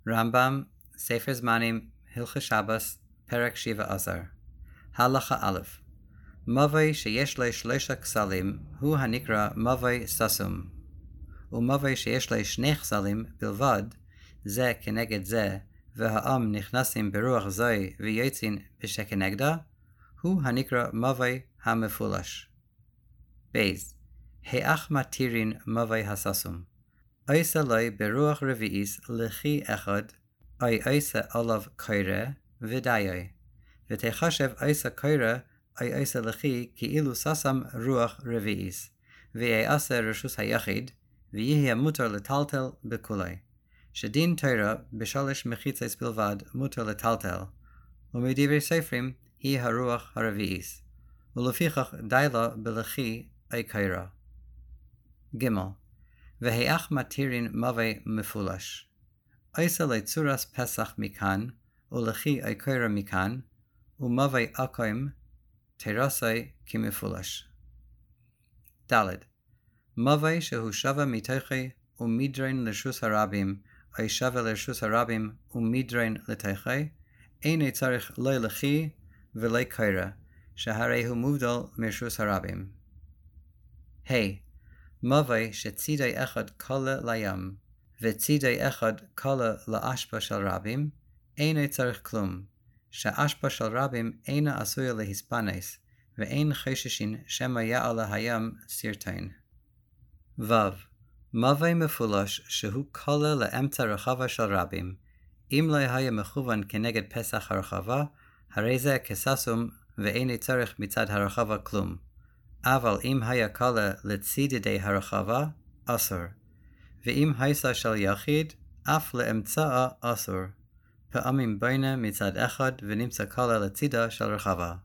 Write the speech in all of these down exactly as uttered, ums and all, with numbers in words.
רמב"ם, ספר זמנים, הלכות שבס, פרק שבע עשר. הלכה א', מבוי שיש לו שלושה כסלים הוא הנקרא מבוי ססום, ומבוי שיש לו שני כסלים בלבד, זה כנגד זה, והעם נכנסים ברוח זוי ויוצאים בשכנגדה, הוא הנקרא מבוי המפולש. בייז, האח מתירין מבוי הססום. עושה לי ברוח רביעיס לכי אחד, אי עושה עליו קורא ודיי, ותחשב עושה קורא, אי עושה לכי כאילו ססם רוח רביעיס, ויעשה רשוס היחיד, ויהיה מותר לטלטל בכולי. שדין תורה בשלוש מחיצות בלבד מותר לטלטל, ומדברי ספרים היא הרוח הרביעיס, ולפיכך די לה בלכי אי קורא. ג' והאח מתירין מבוי מפולש. עושה לצורס פסח מכאן, ולכי אי קורא מכאן, ומבוי עקום תרסי כמפולש. ד' מבוי שהוא שווה מתוכי ומדרין לרשוס הרבים, אי שווה לרשוס הרבים ומדרין לתוכי, אין צריך לא לכי ולא קורא, שהרי הוא מובדל מרשוס הרבים. ה' מבוי שצידי אחד קלה לים, וצידי אחד קלה לאשפה של רבים, אין צריך כלום, שהאשפה של רבים אינה עשויה להספנס, ואין חששין שמא יעלה הים סרטן. ו' מבוי מפולש שהוא קלה לאמצע רחבה של רבים, אם לא היה מכוון כנגד פסח הרחבה, הרי זה כססום ואין צריך מצד הרחבה כלום. אבל אם היה קלה לצידי הרחבה, אסור. ואם הייסה של יחיד, אף לאמצעה אסור. פעמים בינה מצד אחד ונמצא קלה לצידה של רחבה.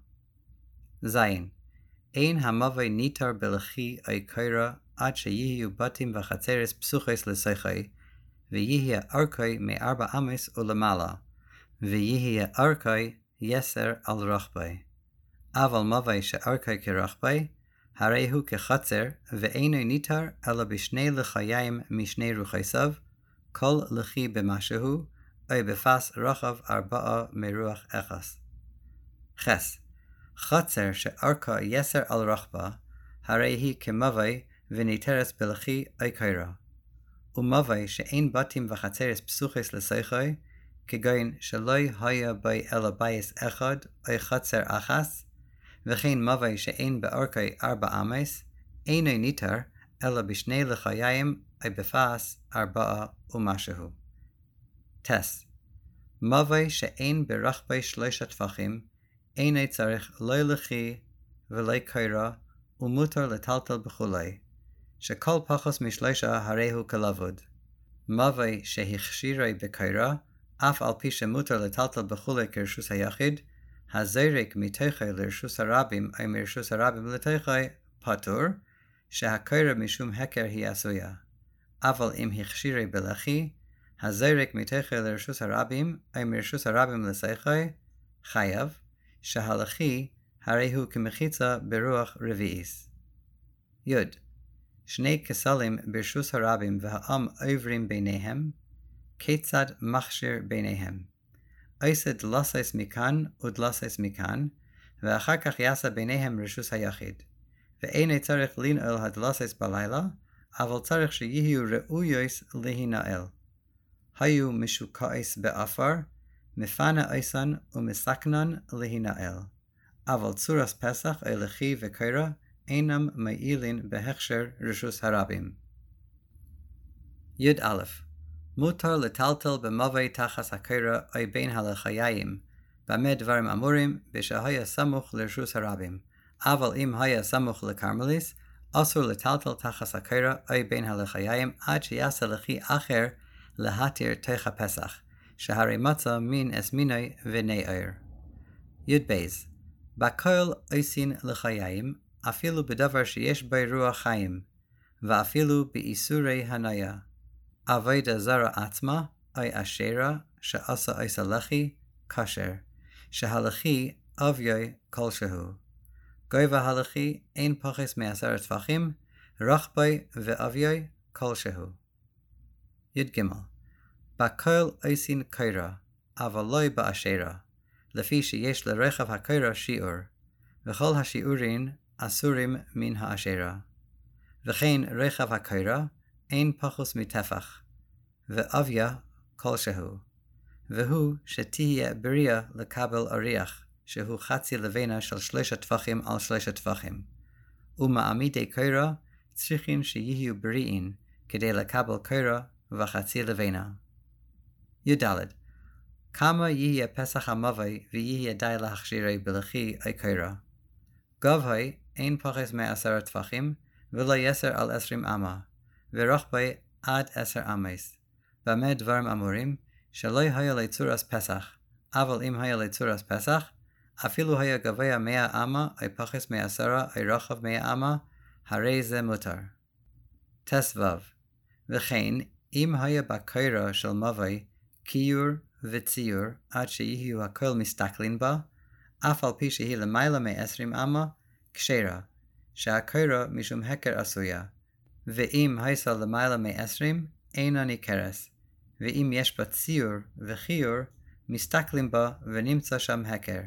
זין. אין המבוי ניתר בלכי אי קורא עד שיהיו בתים וחצרס פסוחס לשיחי, ויהיה ארכי מארבע אמס ולמעלה, ויהיה ארכי יסר על רחבי. אבל מבוי שארכי כרחבי, הרי הוא כחצר, ואינו ניתר אלא בשני לחיים משני רוחסיו, כל לכי במשהו, או בפס רחב ארבעה מרוח אחס. חס. חצר שארכה יסר על רחבה, הרי היא כמבוי וניתרס בלכי אי קורא. ומבוי שאין בתים וחצרס פסוחס לשיחי, כגון שלא היה בי אלא בייס אחד או חצר אחס, וכן מבוי שאין בארכי ארבע אמס, אינו ניתר אלא בשני לחיים או בפס ארבעה ומשהו. טס. מבוי שאין ברחבי שלושה טפחים, אינו צריך לא לכי ולא קורא, ומותר לטלטל בכולי, שכל פחוס משלושה הרי הוא כלבוד. מבוי שהכשירי בקורא, אף על פי שמותר לטלטל בכולי כרשוס היחיד, הזרק מתוכי לרשוס הרבים או מרשוס הרבים לתוכי פטור, שהקורא משום הכר היא עשויה. אבל אם הכשירי בלכי, הזרק מתוכי לרשוס הרבים או מרשוס הרבים לשיחי, חייב, שהלכי הרי הוא כמחיצה ברוח רביעיס. י. שני כסלים ברשוס הרבים והעם עוברים ביניהם, כיצד מכשיר ביניהם. עושה דלסס מכאן ודלסס מכאן, ואחר כך יעשה ביניהם רשוס היחיד. ואין צריך לנעול הדלסס בלילה, אבל צריך שיהיו ראויוס להינעל. היו משוקעס באפר, מפנה עיסן ומסכנן להינעל. אבל צורס פסח או לכי וקורא אינם מעילין בהכשר רשוס הרבים. י"א מותר לטלטל במבוי תחס הקורא או בין הלחיים, במה דברים אמורים בשהיה סמוך לרשוס הרבים, אבל אם היה סמוך לקרמליס, אסור לטלטל תחס הקורא או בין הלחיים עד שיעשה לכי אחר להתיר תוך הפסח, שהרי מצא מין אסמיני ונער. י"ב בכל עושים לחיים, אפילו בדבר שיש בי רוח חיים, ואפילו באיסורי הניה. עבודה זרה עצמה, או אשרה, שעשה עושה לכי, כשר, שהלכי אביי כלשהו. גובה הלכי אין פחס מעשר טפחים, רחבי ואביי כלשהו. י"ג בכל עושים קיירה, אבל לא באשרה, לפי שיש לרכב הקיירה שיעור, וכל השיעורים אסורים מן האשרה. וכן רכב הקיירה אין פחוס מטפח, ואביה כלשהו, והוא שתהיה בריאה לקבל אריח, שהוא חצי לבנה של שלושה טפחים על שלושה טפחים, ומעמידי קיירה צריכים שיהיו בריאים כדי לקבל קיירה וחצי לבנה. י"ד כמה יהיה פסח המווי ויהיה די להכשירי בלכי אי קיירה? גבהי אין פחס מעשר טפחים ולא יסר על עשרים אמה, ורחבי עד עשר אמס. במה דברים אמורים? שלא היה לצורס פסח, אבל אם היה לצורס פסח, אפילו היה גבוה מאה אמה, אי פחס מעשרה, אי רחב מאה אמה, הרי זה מותר. תסבב וכן, אם היה בקיירה של מווי, קיור וציור, עד שיהיו הכל מסתכלים בה, אף על פי שהיא למעלה מ-עשרים אמה, כשרה, שהקיירה משום הקר עשויה, ואם הייסה למעלה מ-עשרים, אינה ניכרס, ואם יש בה ציור וחיור, מסתכלים בה ונמצא שם הקר.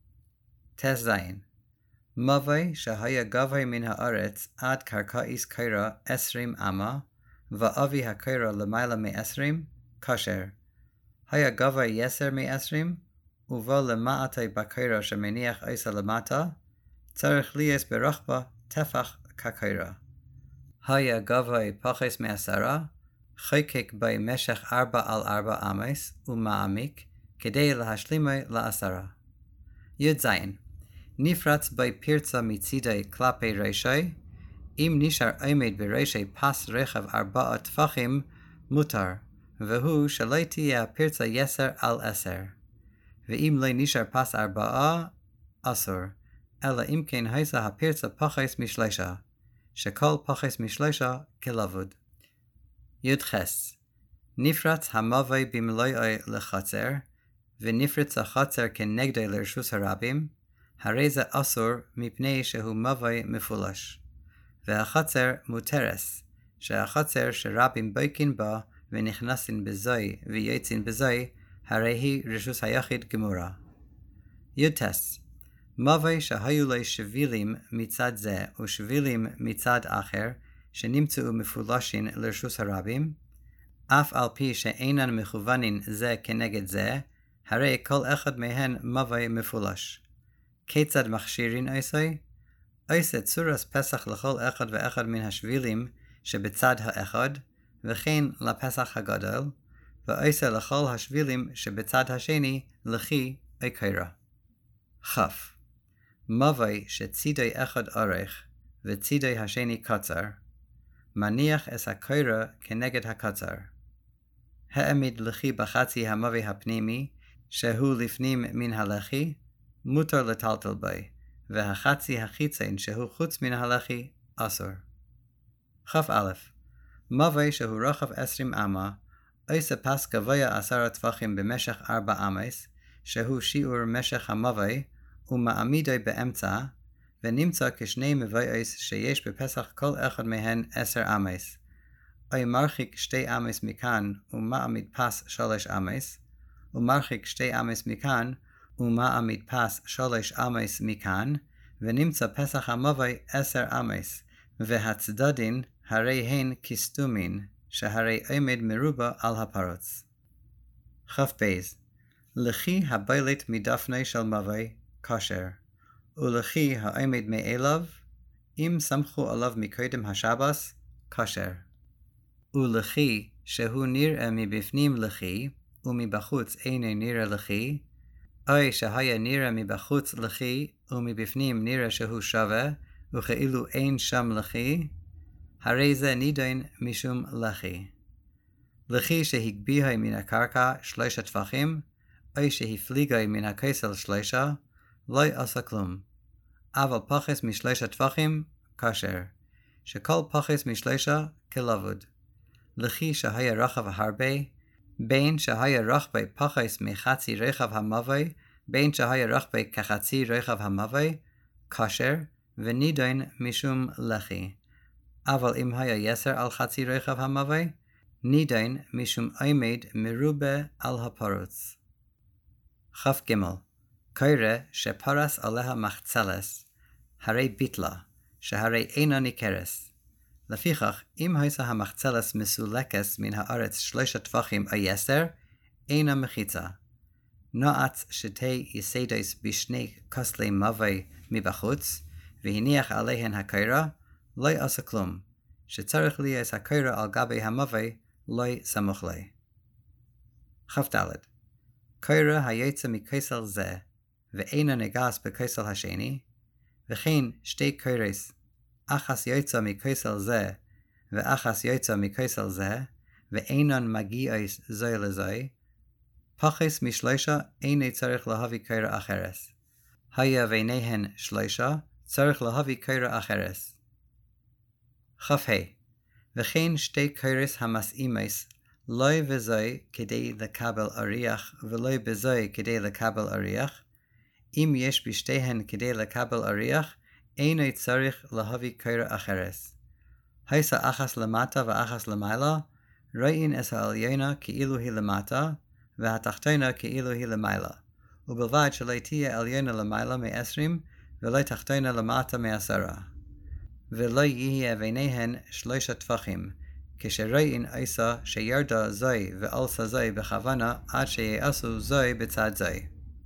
תזיין מווי שהיה גבוה מן הארץ עד קרקעיס קיירה עשרים אמה, ואבי הקיירה למעלה מ-עשרים, כשר. היה גבוה יסר מ-עשרים, ובא למעטה בקיירה שמניח עשה למטה, צריך ליאס ברחבה טפח כקיירה. היה גבוה פחס מעשרה, חיקק בי משך ארבע על ארבע אמס ומעמיק, כדי להשלימי לעשרה. י"ז נפרץ בי פרצה מצידי כלפי רשי, אם נשאר עמד ברשי פס רכב ארבעה טפחים, מותר, והוא שלא תהיה הפרצה יסר על עשר. ואם לא נשאר פס ארבעה, אסור, אלא אם כן הייתה הפרצה פחס משלושה, שכל פחס משלושה כלבוד. י"ח נפרץ המווי במלואי לחצר, ונפרץ החצר כנגדי לרשוס הרבים, הרי זה אסור מפני שהוא מווי מפולש. והחצר מותרס, שהחצר שרבים בויקין בה ונכנסין בזוי ויוצין בזוי, הרי היא רשוס היחיד גמורה. י"ט מווי שהיו לו שבילים מצד זה ושבילים מצד אחר, שנמצאו מפולשים לרשוס הרבים, אף על פי שאינן מכוונין זה כנגד זה, הרי כל אחד מהן מווי מפולש. כיצד מכשירין עשי? עשה צורס פסח לכל אחד ואחד מן השבילים שבצד האחד, וכן לפסח הגדול, ועשה לכל השבילים שבצד השני לכי אי קיירה. כ. מווי שצידי אחד אורך וצידי השני קצר, מניח את הקיירה כנגד הקצר. העמיד לכי בחצי המווי הפנימי, שהוא לפנים מן הלחי, מותר לטלטל בי, והחצי החיצון שהוא חוץ מן הלחי, אסור. כ"א מווי שהוא רוחב עשרים אמה, עשה פס גבוה עשרה טפחים במשך ארבע אמס, שהוא שיעור משך המווי, ומעמידו באמצע, ונמצא כשני מבואות שיש בפסח כל אחד מהן עשר אמס. אי מרחיק שתי אמס מכאן, ומעמיד פס שלוש אמס, ומרחיק שתי אמס מכאן, ומעמיד פס שלוש אמס מכאן, ונמצא פסח המווי עשר אמס, והצדדין הרי הן כסתומין, שהרי עמד מרובה על הפרוץ. כ"ב לכי הבילת מדפני של מווי, כשר, ולכי העמד מאליו, אם סמכו עליו מקודם השבס, כשר. ולכי שהוא נראה מבפנים לכי, ומבחוץ אינו נראה לכי, אוי שהיה נראה מבחוץ לכי, ומבפנים נראה שהוא שווה, וכאילו אין שם לכי, הרי זה נידון משום לכי. לכי שהגביהי מן הקרקע שלושה טפחים, אוי שהפליגי מן הכסל שלושה, לא עשה כלום. אבל פחס משלושה טפחים, כשר, שכל פחס משלושה כלבוד. לכי שהיה רחב הרבה, בין שהיה רחבי פחס מחצי רחב המווי, בין שהיה רחבי כחצי רחב המווי, כשר, ונידון משום לכי. אבל אם היה יסר על חצי רחב המווי, נידון משום עומד מרובה על הפרוץ. כף ג' קורא שפרס עליה מחצלס, הרי ביטלה, שהרי אינה ניכרס. לפיכך, אם הייתה המחצלס מסולקס מן הארץ שלושה טפחים או יסר, אינה מחיצה. נועץ שתי יסדס בשני כסלי מבוי מבחוץ, והניח עליהן הקורא, לא עשה כלום, שצריך להיות הקורא על גבי המבוי, לא סמוך לי. כ"ד קורא היוצא מכסל זה, ואינו נגס בכסל השני, וכן שתי קורס, אחס יוצא מכסל זה, ואחס יוצא מכסל זה, ואינן מגיעס זוי לזוי, פחס משלושה איני צריך להביא קורא אחרס. היה ביניהן שלושה, צריך להביא קורא אחרס. כ"ה וכן שתי קורס המסעימס, לא בזוי כדי לקבל אריח, ולא בזוי כדי לקבל אריח. אם יש בשתיהן כדי לקבל אריח, אינו צריך להביא קורא אחרס. הייסה אחס למטה ואחס למעלה, ראין את העליונה כאילו היא למטה, והתחתונה כאילו היא למעלה, ובלבד שלא תהיה עליונה למעלה מעשרים, ולא תחתונה למטה מעשרה. ולא יהיה ביניהן שלושה טפחים, כשראין עשה שירדה זוי ועלסה זוי בכוונה, עד שיעשו זוי בצד זוי.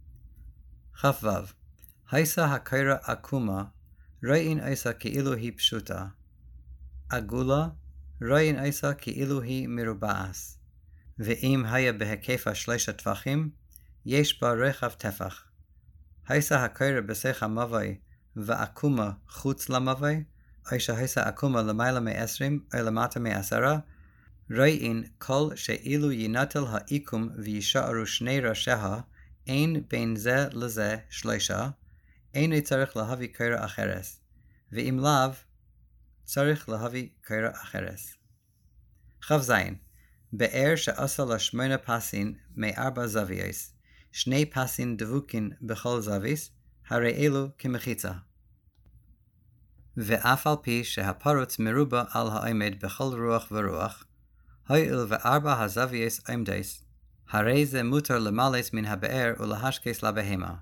כ"ו הייסה הקורא עקומה, ראין עשה כאילו היא פשוטה. עגולה, ראין עשה כאילו היא מרובעת. ואם היה בהיקפה שלושה טפחים, יש בה רחב טפח. הייסה הקורא בסך המבוי ועקומה חוץ למבוי, או שהייסה עקומה למעלה מעשרים או למטה מעשרה, ראין כל שאילו ינטל העיקום וישארו שני ראשיה, אין בין זה לזה שלושה, אינו צריך להביא קורא אחרס, ואם לאו, צריך להביא קורא אחרס. כ"ז באר שעשה לה שמונה פסין מארבע זוויות, שני פסין דבוקין בכל זווית, הרי אלו כמחיצה. ואף על פי שהפרוץ מרובה על העומד בכל רוח ורוח, הואיל וארבע הזוויות עומדות, הרי זה מותר למלט מן הבאר ולהשקס לבהמה.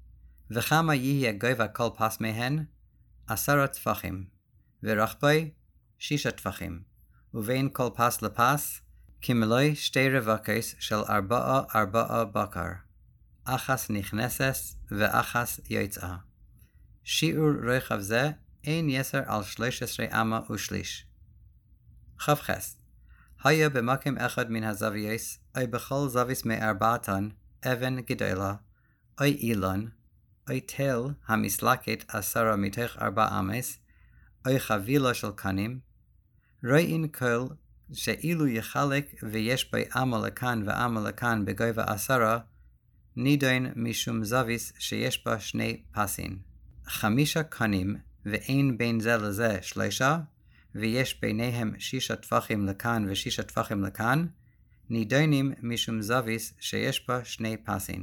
וכמה יהיה גובה כל פס מהן? עשרה טפחים, ורחבי שישה טפחים, ובין כל פס לפס, כמלוא שתי רווקות של ארבעה ארבעה בקר, אחס נכנסת ואחס יוצאה. שיעור רוחב זה אין יסר על שלוש עשרה אמה ושליש. כ"ח היה במקום אחד מן הזוויות, או בכל זווית מארבעתן, אבן גדולה, או אילון, או תל המסלקת עשרה מתוך ארבע אמס, או חבילה של קנים, ראין כל שאילו יחלק ויש בי אמה לכאן ואמה לכאן בגובה עשרה, נידון משום זווית שיש בה שני פסין. חמישה קנים ואין בין זה לזה שלושה, ויש ביניהם שישה טפחים לכאן ושישה טפחים לכאן, נידונים משום זווית שיש בה שני פסין.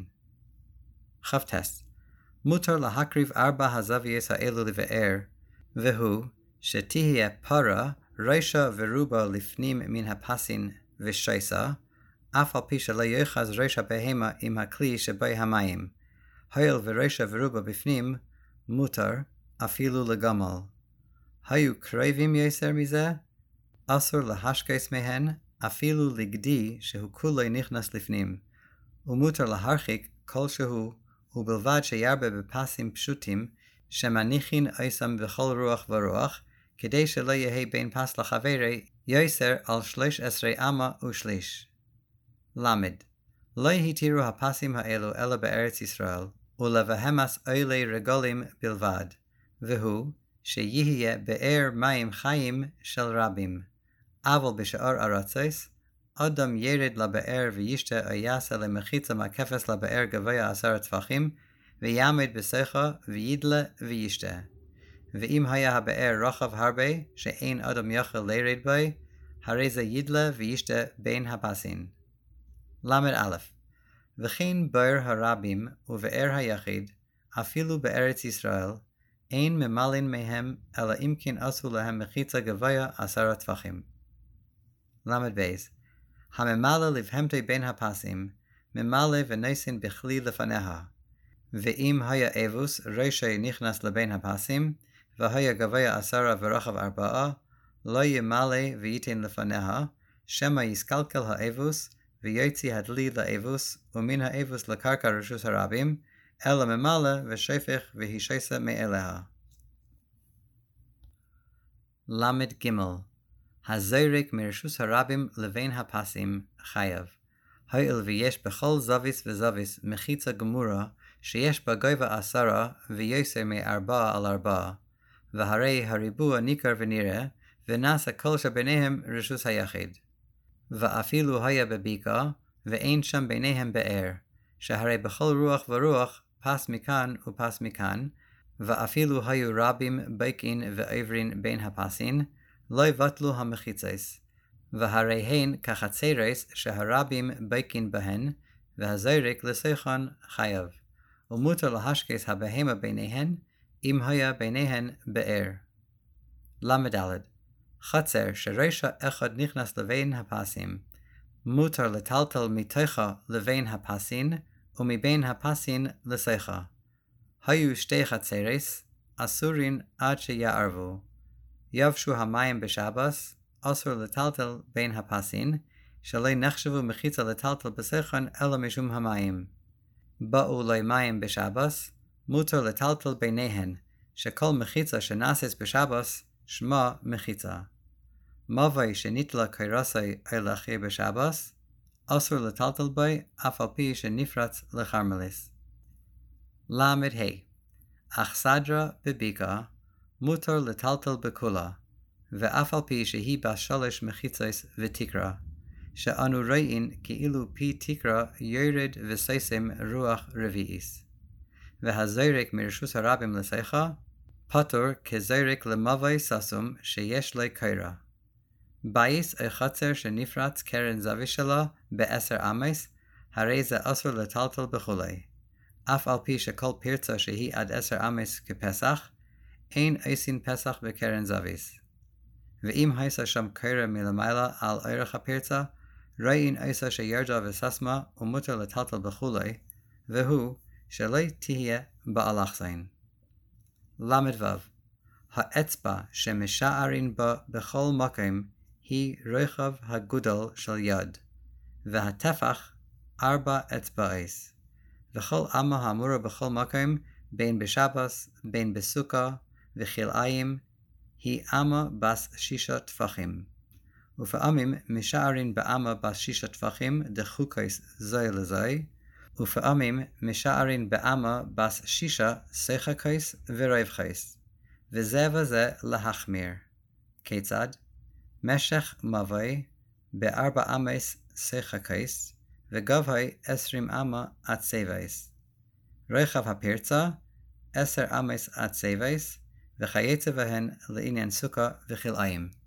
כ"ט מותר להקריב ארבע הזוויות האלו לבאר, והוא שתהיה פרה ראשה ורובה לפנים מן הפסין ושייסה, אף על פי שלא יאחז ראש הבהמה עם הכלי שבי המים. הואיל וראשה ורובה בפנים, מותר אפילו לגמל. היו קרבים יסר מזה, אסור להשקס מהן, אפילו לגדי שהוא כולו נכנס לפנים, ומותר להרחיק כלשהו, ובלבד שירבה בפסים פשוטים, שמניחין עשם בכל רוח ורוח, כדי שלא יהיה בין פס לחברי, יסר על שלוש עשרה אמה ושליש. למד לא התירו הפסים האלו אלא בארץ ישראל, ולבהמס אולי רגולים בלבד, והוא שיהיה באר מים חיים של רבים. אבל בשאר ארצות, אדם ירד לבאר וישתה או יעשה למחיצה מקפס לבאר גבוה עשר טפחים, ויעמד בסוכה וידלה וישתה. ואם היה הבאר רחב הרבה, שאין אדם יכול לרד בו, הרי זה ידלה וישתה בין הפסין. למד א' וכן באר הרבים ובאר היחיד, אפילו בארץ ישראל, אין ממלין מהם, אלא אם כן עשו להם מחיצה גבוה עשרה טפחים. למד בייס, הממלא לבהמתי בין הפסים, ממלא וניסין בכלי לפניה. ואם היה אבוס ראשי נכנס לבין הפסים, והיה גבוה עשרה ורחב ארבעה, לא ימלא וייתן לפניה, שמא יסקלקל האבוס, ויוציא הדלי לאבוס, ומן האבוס לקרקע רשות הרבים, אלא ממלא ושפך והישסה מאליה. למד ג' הזורק מרשות הרבים לבין הפסים חייב. הואיל ויש בכל זוויס וזוויס מחיצה גמורה שיש בה גובה עשרה ויוסר מארבעה על ארבעה, והרי הריבוע ניכר ונראה, ונעשה כל שביניהם רשות היחיד. ואפילו היה בבקעה, ואין שם ביניהם באר, שהרי בכל רוח ורוח פס מכאן ופס מכאן, ואפילו היו רבים בקין ועברין בין הפסין, לא יבטלו המחיצס, והרי הן כחצרס שהרבים בקין בהן, והזורק לסכון חייב, ומותר להשקס הבהמה ביניהן, אם היה ביניהן באר. למד חצר שרשע אחד נכנס לבין הפסים, מותר לטלטל מתוכה לבין הפסין, ומבין הפסין לסכה. היו שתי חצרס, אסורין עד שיערבו. יבשו המים בשבס, אסור לטלטל בין הפסין, שלא נחשבו מחיצה לטלטל בסכון אלא משום המים. באו לי מים בשבס, מותר לטלטל ביניהן, שכל מחיצה שנעשית בשבס, שמה מחיצה. מבוי שנטלה קיירסי הלכי בשבס, אסור לטלטל בי, אף על פי שנפרץ לחרמליס. למד ה' אך סדרה בבקעה, מותר לטלטל בכולה, ואף על פי שהיא בשלוש מחיצות ותקרה, שאנו רואים כאילו פי תקרה יורד וססם רוח רביעיס. והזורק מרשות הרבים לסכה, פטור כזורק למבוי ססום שיש לי קיירה. בייס או חצר שנפרץ קרן זווית שלה בעשר אמס, הרי זה אסור לטלטל בכולי. אף על פי שכל פרצה שהיא עד עשר אמס כפסח, אין עושים פסח בקרן זווית. ואם הייתה שם קיירה מלמעלה על אורך הפרצה, ראין עושה שירדה וססמה ומותר לטלטל בכולי, והוא שלא תהיה באלכסין. למד וו האצבע שמשערין בה בכל מקום היא רוחב הגודל של יד, והטפח ארבע אצבעס. וכל אמה האמורה בכל מקום, בין בשבס, בין בסוכה וכלאיים, היא אמה בס שישה טפחים. ופעמים משערין באמה בס שישה טפחים דחוקס זוי לזוי, ופעמים משערין באמה בס שישה שחקס ורבחס. וזה וזה להחמיר. כיצד? משך מבוי בארבע אמס שחקס, וגבהי עשרים אמה עד סבייס. רוחב הפרצה עשר אמס עד סבייס, וכייצא בהן לעניין סוכה וכלאיים.